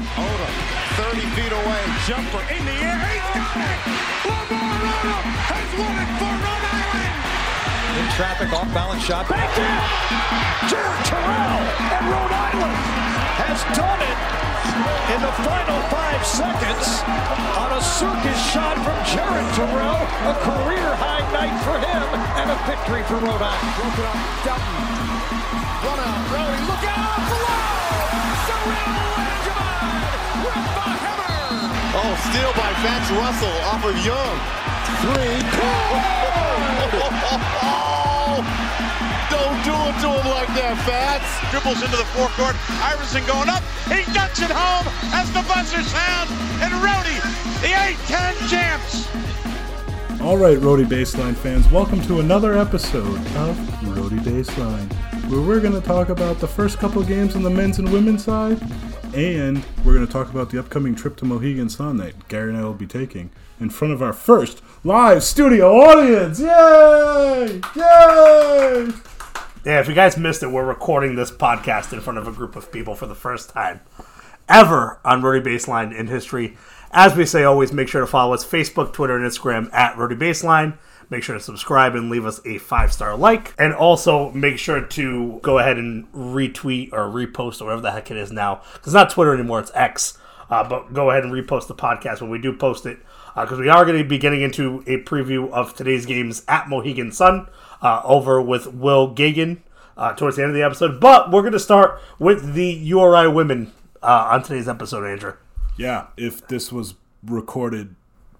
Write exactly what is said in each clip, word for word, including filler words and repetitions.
Odom, thirty feet away, jumper in the air, he's got it! Lamar Odom has won it for Rhode Island! In traffic, off-balance shot, back down! Jared Terrell and Rhode Island has done it in the final five seconds on a circus shot from Jared Terrell, a career-high night for him, and a victory for Rhode Island. Broke it up, Dutton, run out, Rowdy, look out, below! Terrell Langevin with the hammer! Oh, steal by Vance Russell off of Young. Three, Oh, don't do it to him like that, Fats. Dribbles into the forecourt. Iverson going up. He ducks it home as the buzzer sounds. And Rhody, the eight ten champs. All right, Rhody Baseline fans, welcome to another episode of Rhody Baseline, where we're going to talk about the first couple of games on the men's and women's side, and we're going to talk about the upcoming trip to Mohegan Sun that Gary and I will be taking in front of our first live studio audience. Yay! Yay! Yeah, if you guys missed it, we're recording this podcast in front of a group of people for the first time ever on Rhody Baseline in history. As we say always, make sure to follow us Facebook, Twitter, and Instagram at Rhody Baseline. Make sure to subscribe and leave us a five-star like. And also make sure to go ahead and retweet or repost or whatever the heck it is now. It's not Twitter anymore, it's X. Uh, but go ahead and repost the podcast when we do post it. Because uh, we are going to be getting into a preview of today's games at Mohegan Sun uh, over with Will Gagan uh, towards the end of the episode. But we're going to start with the U R I women uh, on today's episode, Andrew. Yeah, if this was recorded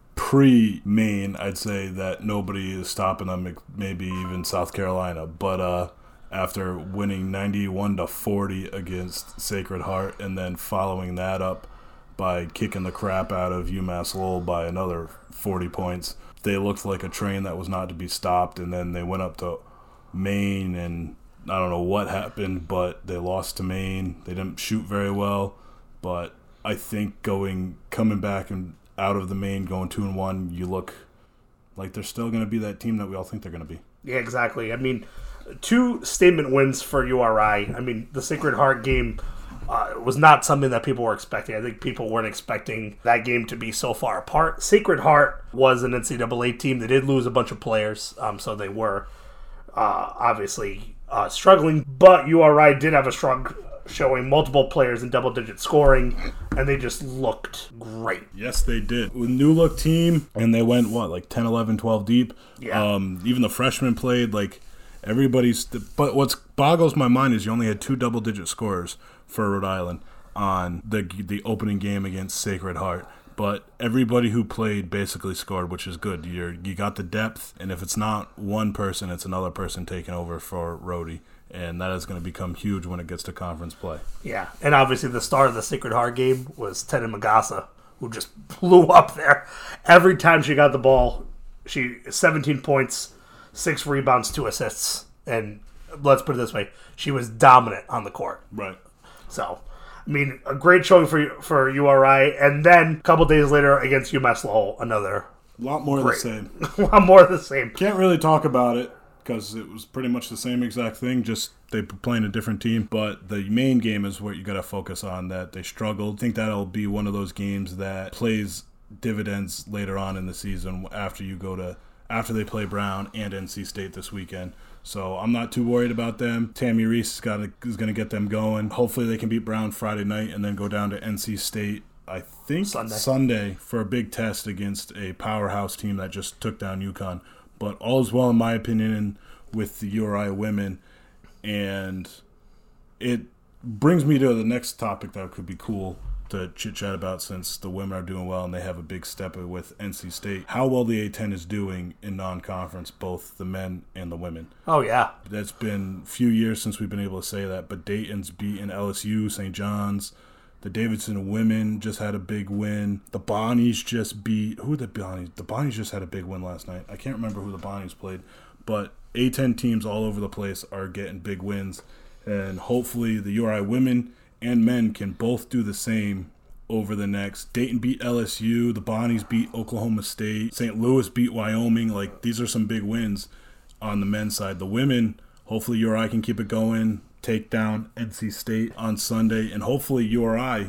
pre-Maine, I'd say that nobody is stopping them, maybe even South Carolina. But uh, after winning ninety-one to forty against Sacred Heart and then following that up by kicking the crap out of UMass Lowell by another forty points, they looked like a train that was not to be stopped. And then they went up to Maine, and I don't know what happened, but they lost to Maine. They didn't shoot very well, but I think going coming back and out of the Maine, going two and one, you look like they're still going to be that team that we all think they're going to be. Yeah, exactly. I mean, two statement wins for U R I. I mean, the Sacred Heart game uh, was not something that people were expecting. I think people weren't expecting that game to be so far apart. Sacred Heart was an N C double A team. They did lose a bunch of players, um, so they were uh, obviously uh, struggling. But U R I did have a strong showing, multiple players in double-digit scoring, and they just looked great. Yes, they did. With new look team, and they went, what, like ten, eleven, twelve deep? Yeah. Um, even the freshmen played, like, everybody's... But what boggles my mind is you only had two double-digit scorers for Rhode Island on the the opening game against Sacred Heart. But everybody who played basically scored, which is good. You're, you got the depth, and if it's not one person, it's another person taking over for Rhody. And that is going to become huge when it gets to conference play. Yeah, and obviously the star of the Sacred Heart game was Tena Magassa, who just blew up there. Every time she got the ball, she seventeen points, six rebounds, two assists. And let's put it this way, she was dominant on the court. Right. So, I mean, a great showing for for U R I. And then a couple days later against UMass Lowell, another. A lot more great, of the same. A lot more of the same. Can't really talk about it, because it was pretty much the same exact thing, just they were playing a different team. But the main game is what you got to focus on, that they struggled. I think that'll be one of those games that plays dividends later on in the season after you go to after they play Brown and N C State this weekend. So I'm not too worried about them. Tammy Reese is going to get them going. Hopefully they can beat Brown Friday night and then go down to N C State, I think, Sunday, Sunday for a big test against a powerhouse team that just took down UConn. But all is well, in my opinion, with the U R I women. And it brings me to the next topic that could be cool to chit-chat about, since the women are doing well and they have a big step with N C State. How well the A ten is doing in non-conference, both the men and the women. Oh, yeah. That's been a few years since we've been able to say that. But Dayton's beaten L S U, Saint John's. The Davidson women just had a big win. The Bonnies just beat... Who the Bonnies? The Bonnies just had a big win last night. I can't remember who the Bonnies played. But A ten teams all over the place are getting big wins. And hopefully the U R I women and men can both do the same over the next. Dayton beat L S U. The Bonnies beat Oklahoma State. Saint Louis beat Wyoming. Like, these are some big wins on the men's side. The women, hopefully U R I can keep it going. Take down N C State on Sunday, and hopefully U R I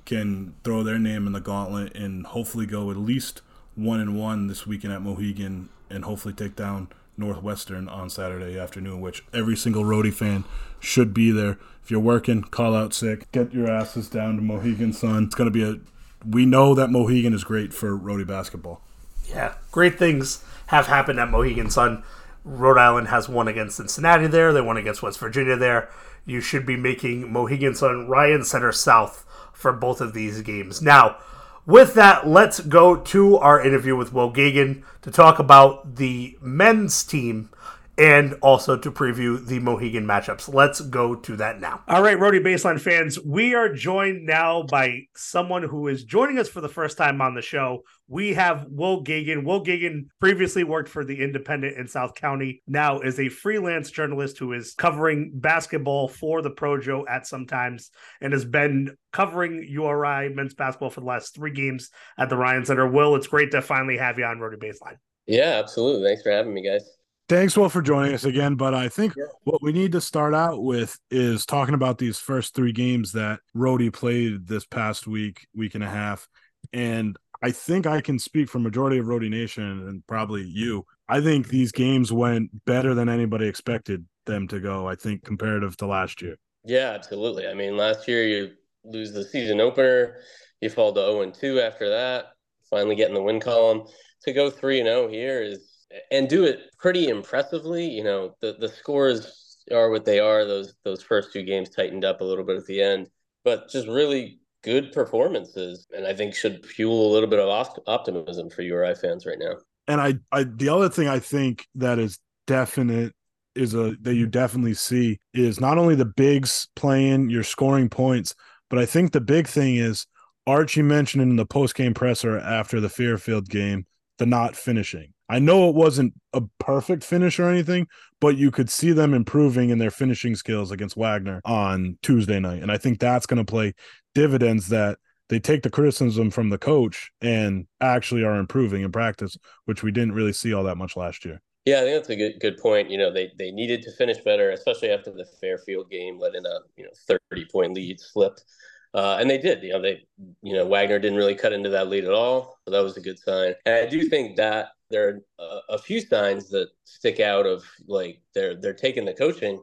can throw their name in the gauntlet and hopefully go at least one and one this weekend at Mohegan and hopefully take down Northwestern on Saturday afternoon, which every single Rhodey fan should be there. If you're working, call out sick, get your asses down to Mohegan Sun. It's going to be a – we know that Mohegan is great for Rhodey basketball. Yeah, great things have happened at Mohegan Sun. Rhode Island has won against Cincinnati there. They won against West Virginia there. You should be making Mohegan Sun Ryan Center South for both of these games. Now, with that, let's go to our interview with Will Gagan to talk about the men's team and also to preview the Mohegan matchups. Let's go to that now. All right, Rhodey Baseline fans, we are joined now by someone who is joining us for the first time on the show. We have Will Gagan. Will Gagan previously worked for The Independent in South County, now is a freelance journalist who is covering basketball for the Projo at some times and has been covering U R I men's basketball for the last three games at the Ryan Center. Will, it's great to finally have you on Rhodey Baseline. Yeah, absolutely. Thanks for having me, guys. Thanks, Will, for joining us again. But I think yeah. what we need to start out with is talking about these first three games that Rhodey played this past week, week and a half. And I think I can speak for majority of Rhodey Nation and probably you. I think these games went better than anybody expected them to go, I think, comparative to last year. Yeah, absolutely. I mean, last year you lose the season opener. You fall to oh and two after that, finally getting the win column. To go three and oh here is and do it pretty impressively. You know, the, the scores are what they are. Those those first two games tightened up a little bit at the end, but just really good performances, and I think should fuel a little bit of op- optimism for U R I fans right now. And I, I, the other thing I think that is definite is a that you definitely see is not only the bigs playing, you're scoring points, but I think the big thing is Archie mentioned in the post-game presser after the Fairfield game, the not finishing. I know it wasn't a perfect finish or anything, but you could see them improving in their finishing skills against Wagner on Tuesday night. And I think that's going to play dividends that they take the criticism from the coach and actually are improving in practice, which we didn't really see all that much last year. Yeah, I think that's a good good point. You know, they they needed to finish better, especially after the Fairfield game, letting a you know thirty-point lead slip. Uh, and they did, you know, they, you know, Wagner didn't really cut into that lead at all. So that was a good sign. And I do think that there are a, a few signs that stick out of like they're they're taking the coaching.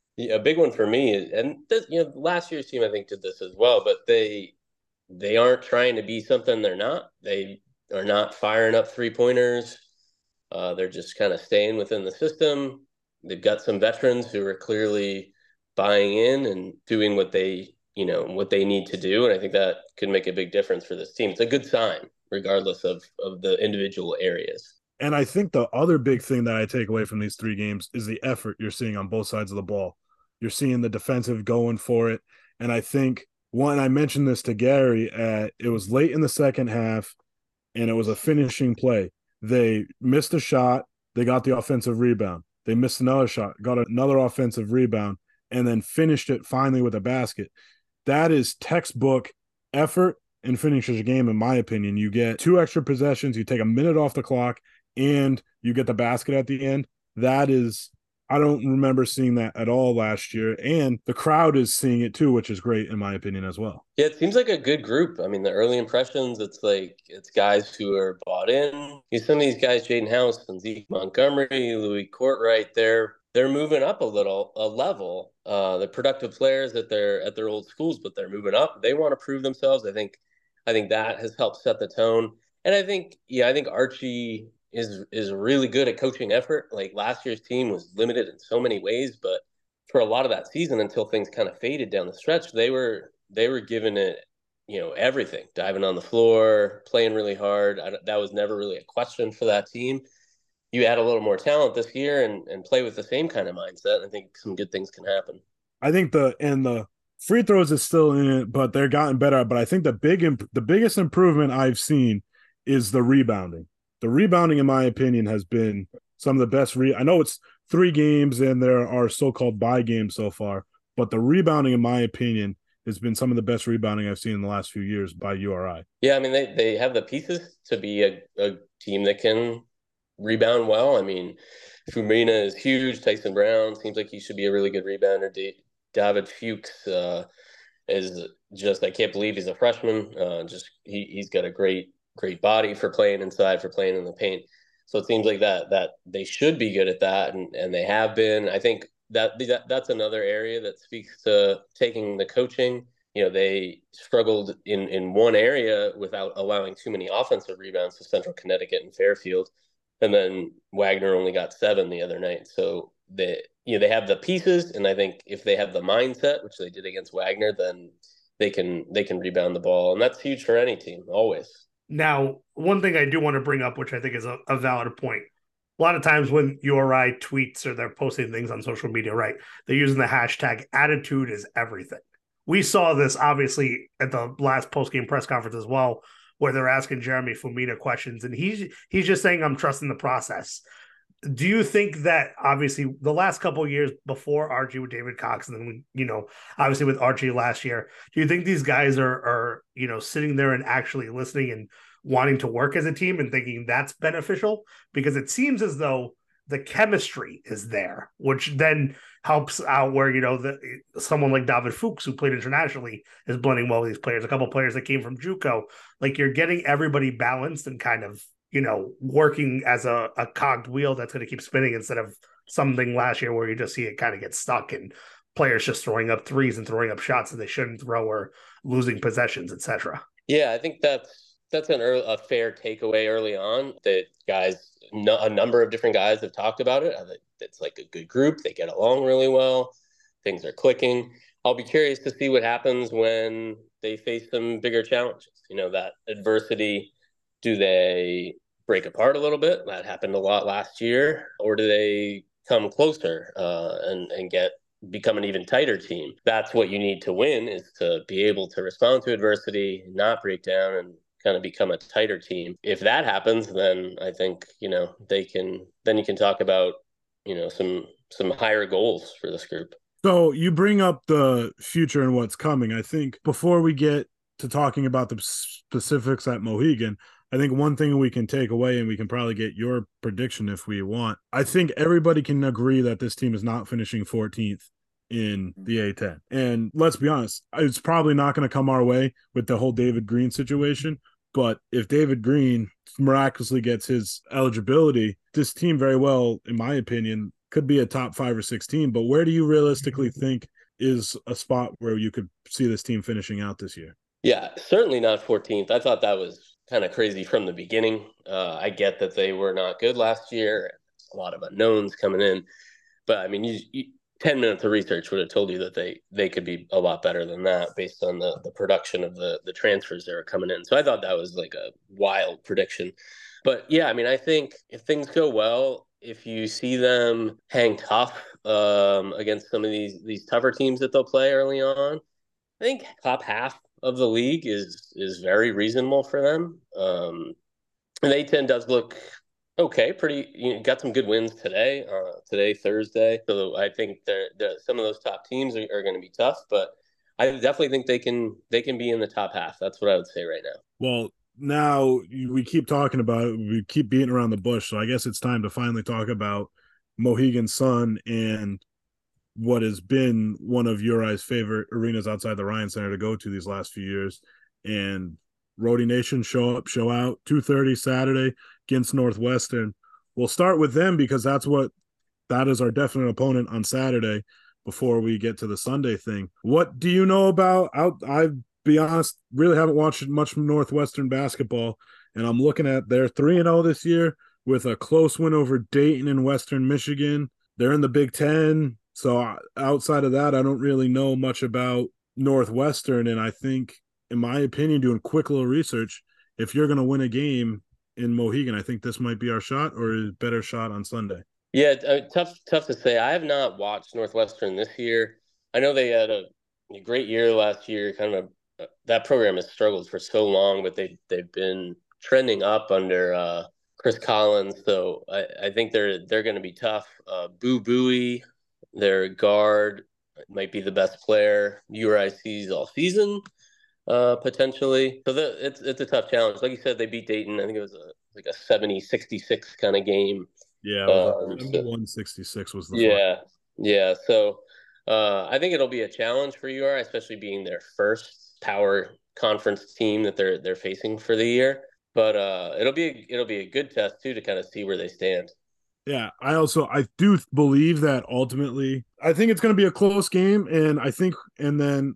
A big one for me is, and this, you know, last year's team I think did this as well, but they they aren't trying to be something they're not. They are not firing up three pointers. Uh, they're just kind of staying within the system. They've got some veterans who are clearly buying in and doing what they. you know, what they need to do. And I think that could make a big difference for this team. It's a good sign, regardless of, of the individual areas. And I think the other big thing that I take away from these three games is the effort you're seeing on both sides of the ball. You're seeing the defensive going for it. And I think, one, I mentioned this to Gary, at, it was late in the second half, and it was a finishing play. They missed a shot. They got the offensive rebound. They missed another shot, got another offensive rebound, and then finished it finally with a basket. That is textbook effort and finishes a game, in my opinion. You get two extra possessions, you take a minute off the clock, and you get the basket at the end. That is, I don't remember seeing that at all last year. And the crowd is seeing it too, which is great, in my opinion, as well. Yeah, it seems like a good group. I mean, the early impressions, it's like, it's guys who are bought in. You some of these guys, Jaden House and Zeke Montgomery, Louis Courtwright, they're they're moving up a little, a level. Uh, they're productive players at their at their old schools, but they're moving up. They want to prove themselves. I think, I think that has helped set the tone. And I think, yeah, I think Archie is is really good at coaching effort. Like last year's team was limited in so many ways, but for a lot of that season, until things kind of faded down the stretch, they were they were giving it, you know, everything, diving on the floor, playing really hard. I, that was never really a question for that team. You add a little more talent this year and, and play with the same kind of mindset, I think some good things can happen. I think the and the free throws is still in it, but they're gotten better. But I think the big imp- the biggest improvement I've seen is the rebounding. The rebounding, in my opinion, has been some of the best. Re- I know it's three games and there are so-called bye games so far, but the rebounding, in my opinion, has been some of the best rebounding I've seen in the last few years by U R I. Yeah, I mean, they, they have the pieces to be a, a team that can rebound well. I mean, Fumina is huge. Tyson Brown seems like he should be a really good rebounder. D- David Fuchs uh, is just I can't believe he's a freshman. Uh, just he he's got a great great body for playing inside, for playing in the paint. So it seems like that that they should be good at that, and and they have been. I think that, that that's another area that speaks to taking the coaching. You know, they struggled in in one area without allowing too many offensive rebounds to Central Connecticut and Fairfield, and then Wagner only got seven the other night. So they you know they have the pieces, and I think if they have the mindset, which they did against Wagner, then they can they can rebound the ball, and that's huge for any team always. Now, one thing I do want to bring up, which I think is a, a valid point. A lot of times when U R I tweets or they're posting things on social media, right, they're using the hashtag attitude is everything. We saw this obviously at the last post-game press conference as well, where they're asking Jeremy Fumina questions, and he's he's just saying, I'm trusting the process. Do you think that obviously the last couple of years before Archie with David Cox, and then, you know, obviously with Archie last year, do you think these guys are, are, you know, sitting there and actually listening and wanting to work as a team and thinking that's beneficial? Because it seems as though the chemistry is there, which then helps out where, you know, the, someone like David Fuchs, who played internationally, is blending well with these players. A couple of players that came from JUCO, like you're getting everybody balanced and kind of, you know, working as a, a cogged wheel that's going to keep spinning instead of something last year where you just see it kind of get stuck and players just throwing up threes and throwing up shots that they shouldn't throw or losing possessions, et cetera. Yeah, I think that's that's an early, a fair takeaway early on that guys, no, a number of different guys have talked about it. It's like a good group. They get along really well. Things are clicking. I'll be curious to see what happens when they face some bigger challenges. You know, that adversity. Do they break apart a little bit? That happened a lot last year. Or do they come closer uh, and, and get become an even tighter team? That's what you need to win, is to be able to respond to adversity, not break down, and kind of become a tighter team. If that happens, then I think, you know, they can, then you can talk about, you know, some, some higher goals for this group. So you bring up the future and what's coming. I think before we get to talking about the specifics at Mohegan, I think one thing we can take away, and we can probably get your prediction if we want, I think everybody can agree that this team is not finishing fourteenth in the A ten. And let's be honest, it's probably not going to come our way with the whole David Green situation. But if David Green miraculously gets his eligibility, this team very well, in my opinion, could be a top five or six team. But where do you realistically think is a spot where you could see this team finishing out this year? Yeah, certainly not fourteenth. I thought that was kind of crazy from the beginning. Uh, I get that they were not good last year. A lot of unknowns coming in. But, I mean, you, you, ten minutes of research would have told you that they, they could be a lot better than that based on the, the production of the, the transfers that are coming in. So I thought that was like a wild prediction. But, yeah, I mean, I think if things go well, if you see them hang tough um, against some of these, these tougher teams that they'll play early on, I think top half of the league is is very reasonable for them. Um, and A ten does look okay, pretty. You know, got some good wins today. Uh, today, Thursday. So I think they're, they're, some of those top teams are, are going to be tough, but I definitely think they can they can be in the top half. That's what I would say right now. Well, now we keep talking about it. We keep beating around the bush. So I guess it's time to finally talk about Mohegan Sun and what has been one of Uri's favorite arenas outside the Ryan Center to go to these last few years. And Rhody Nation, show up, show out, two thirty Saturday against Northwestern. We'll start with them because that's what that is our definite opponent on Saturday before we get to the Sunday thing. What do you know about out? I'll be honest, really haven't watched much from Northwestern basketball, and I'm looking at their three and oh this year with a close win over Dayton and Western Michigan. They're in the Big Ten. So outside of that, I don't really know much about Northwestern. And I think, in my opinion, doing quick little research, if you're going to win a game in Mohegan, I think this might be our shot, or a better shot on Sunday. Yeah, uh, tough tough to say. I have not watched Northwestern this year. I know they had a, a great year last year. Kind of a, that program has struggled for so long, but they, they've been trending up under uh, Chris Collins. So I, I think they're they're going to be tough. Uh, Boo Buie, their guard, might be the best player U R I sees all season, uh, potentially. So the, it's it's a tough challenge. Like you said, they beat Dayton. I think it was a, like a seventy sixty-six kind of game. Yeah, um, one sixty-six was the yeah, fun. yeah. So uh, I think it'll be a challenge for U R I, especially being their first power conference team that they're they're facing for the year. But uh, it'll be a, it'll be a good test too to kind of see where they stand. Yeah, I also I do believe that ultimately I think it's going to be a close game, and I think and then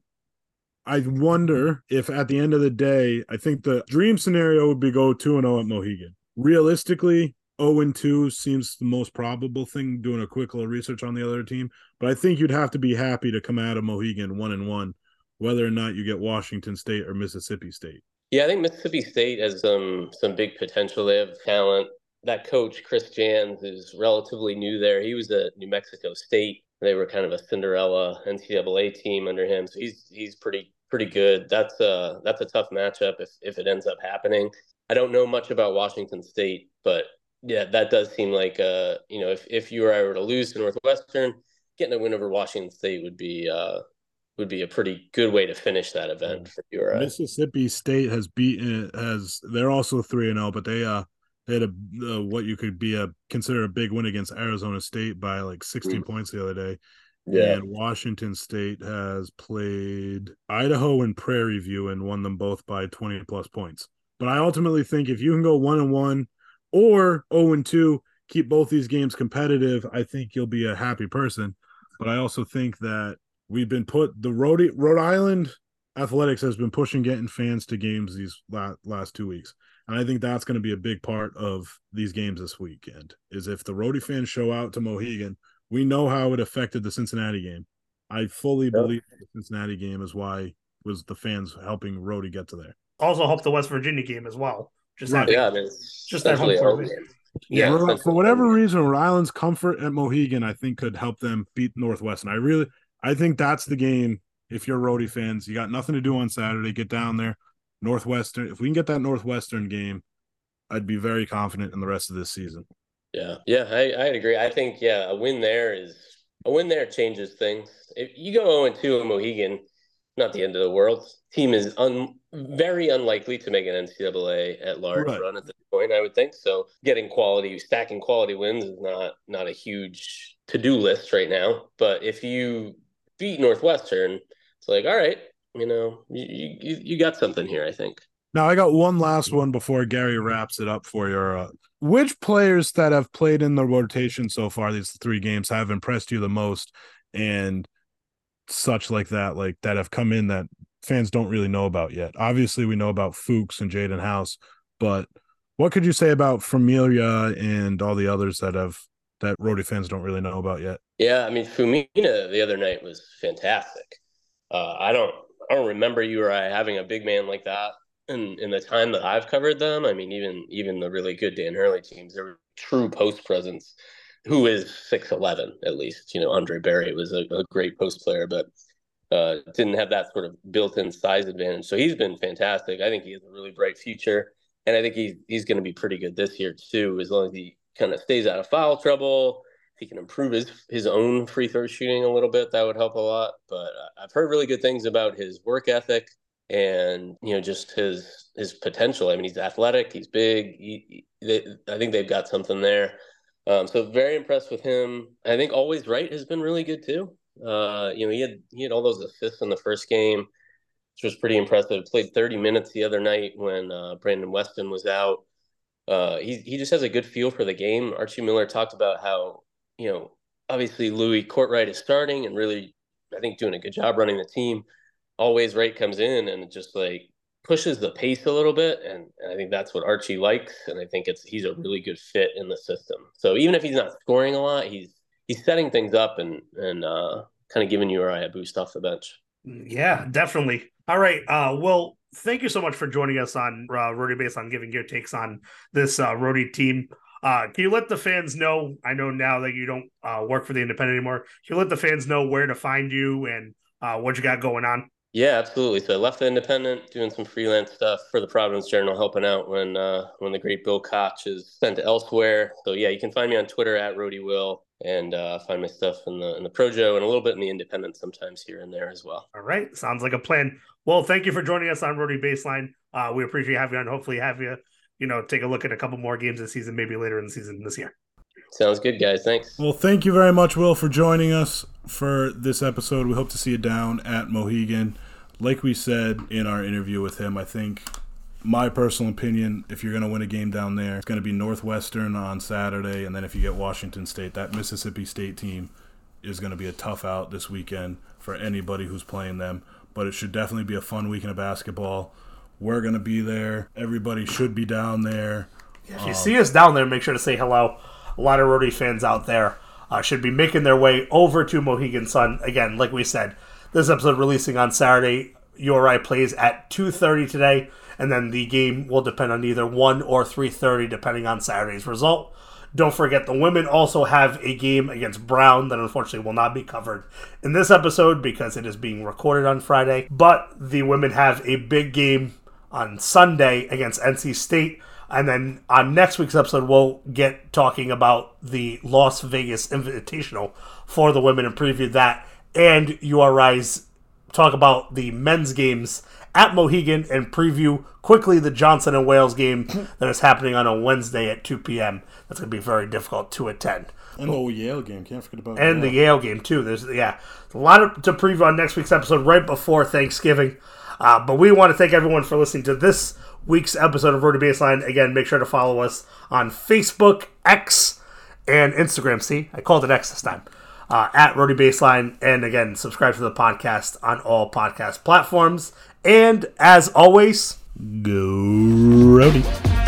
I wonder if at the end of the day, I think the dream scenario would be go two and oh at Mohegan. Realistically, oh and two seems the most probable thing, doing a quick little research on the other team, but I think you'd have to be happy to come out of Mohegan one and one, whether or not you get Washington State or Mississippi State. Yeah, I think Mississippi State has some some big potential. They have talent. That coach, Chris Jans, is relatively new there. He was at New Mexico State. They were kind of a Cinderella N C double A team under him, so he's he's pretty pretty good. That's a that's a tough matchup if if it ends up happening. I don't know much about Washington State, but yeah, that does seem like uh you know if if you were to lose to Northwestern, getting a win over Washington State would be uh would be a pretty good way to finish that event for U R I. Mississippi State has beaten has they're also three and zero, but they uh. They had a uh, what you could be a consider a big win against Arizona State by like sixteen mm. points the other day. Yeah. And Washington State has played Idaho and Prairie View and won them both by twenty plus points. But I ultimately think if you can go one and one or oh and two, keep both these games competitive, I think you'll be a happy person. But I also think that we've been put the Rhode, Rhode Island Athletics has been pushing getting fans to games these last, last two weeks. And I think that's going to be a big part of these games this weekend, is if the Rhodey fans show out to Mohegan, we know how it affected the Cincinnati game. I fully yep. believe the Cincinnati game is why was the fans helping Rhodey get to there. Also hope the West Virginia game as well. Just right. having, yeah, I mean, just that home court. Yeah, for, for whatever reason, Rhode Island's comfort at Mohegan, I think, could help them beat Northwestern. I really, I think that's the game. If you're Rhodey fans, you got nothing to do on Saturday, get down there. Northwestern, if we can get that Northwestern game, I'd be very confident in the rest of this season. Yeah, yeah, I, I'd agree. I think, yeah, a win there is a win there changes things. If you go oh and two in Mohegan, not the end of the world. Team is un, very unlikely to make an N C double A at large right. run at this point, I would think. So getting quality, stacking quality wins is not not a huge to-do list right now. But if you beat Northwestern, it's like, all right, you know, you, you you got something here, I think. Now, I got one last one before Gary wraps it up for you. Uh, which players that have played in the rotation so far, these three games, have impressed you the most and such like that, like that have come in that fans don't really know about yet? Obviously, we know about Fuchs and Jaden House, but what could you say about Familia and all the others that have that Rhodey fans don't really know about yet? Yeah, I mean, Fumina the other night was fantastic. Uh, I don't I don't remember you or I having a big man like that in, in the time that I've covered them. I mean, even even the really good Dan Hurley teams, they're true post presence, who is six eleven at least. You know, Andre Berry was a, a great post player, but uh, didn't have that sort of built-in size advantage. So he's been fantastic. I think he has a really bright future, and I think he's, he's going to be pretty good this year too, as long as he kind of stays out of foul trouble. If he can improve his, his own free throw shooting a little bit, that would help a lot. But uh, I've heard really good things about his work ethic and, you know, just his his potential. I mean, he's athletic, he's big. He, he, they, I think they've got something there. Um, so very impressed with him. I think Always Right has been really good too. Uh, you know, he had he had all those assists in the first game, which was pretty impressive. Played thirty minutes the other night when uh, Brandon Weston was out. Uh, he he just has a good feel for the game. Archie Miller talked about how, you know, obviously Louis Courtright is starting and really, I think, doing a good job running the team. Always Right comes in and just like pushes the pace a little bit, and, and I think that's what Archie likes, and I think it's he's a really good fit in the system. So even if he's not scoring a lot, he's he's setting things up and and uh, kind of giving U R I a boost off the bench. Yeah, definitely. All right, uh, well, thank you so much for joining us on uh, Rhodey Baseline, giving your takes on this uh, Rhodey team. Uh, can you let the fans know, I know now that you don't uh, work for the Independent anymore, can you let the fans know where to find you and uh, what you got going on? Yeah, absolutely. So I left the Independent, doing some freelance stuff for the Providence Journal, helping out when uh, when the great Bill Koch is sent elsewhere. So yeah, you can find me on Twitter at RhodeyWill, and uh, find my stuff in the in the Projo and a little bit in the Independent sometimes here and there as well. All right, sounds like a plan. Well, thank you for joining us on Rhodey Baseline. Uh, we appreciate having you on. Hopefully, have you you know take a look at a couple more games this season, maybe later in the season this year. Sounds good, guys. Thanks. Well, thank you very much, Will, for joining us for this episode. We hope to see you down at Mohegan. like we said in our interview with him, I think my personal opinion, if you're going to win a game down there, it's going to be Northwestern on Saturday, and then if you get Washington State, that Mississippi State team is going to be a tough out this weekend for anybody who's playing them. But it should definitely be a fun weekend of basketball. We're going to be there. Everybody should be down there. If you um, see us down there, make sure to say hello. A lot of Rotary fans out there uh, should be making their way over to Mohegan Sun. Again, like we said, this episode releasing on Saturday. U R I plays at two thirty today, and then the game will depend on either one or three thirty, depending on Saturday's result. Don't forget, the women also have a game against Brown that unfortunately will not be covered in this episode because it is being recorded on Friday. But the women have a big game on Sunday against N C State. And then on next week's episode, we'll get talking about the Las Vegas Invitational for the women and preview that. And U R I's talk about the men's games at Mohegan and preview quickly the Johnson and Wales game that is happening on a Wednesday at two p.m. That's going to be very difficult to attend. And the Yale game. Can't forget about And Yale. the Yale game, too. There's yeah, a lot of, to preview on next week's episode right before Thanksgiving. Uh, but we want to thank everyone for listening to this week's episode of Rotary Baseline. Again, make sure to follow us on Facebook, X, and Instagram. See, I called it X this time. Uh, at Rotary Baseline. And again, subscribe to the podcast on all podcast platforms. And as always, go Rotary.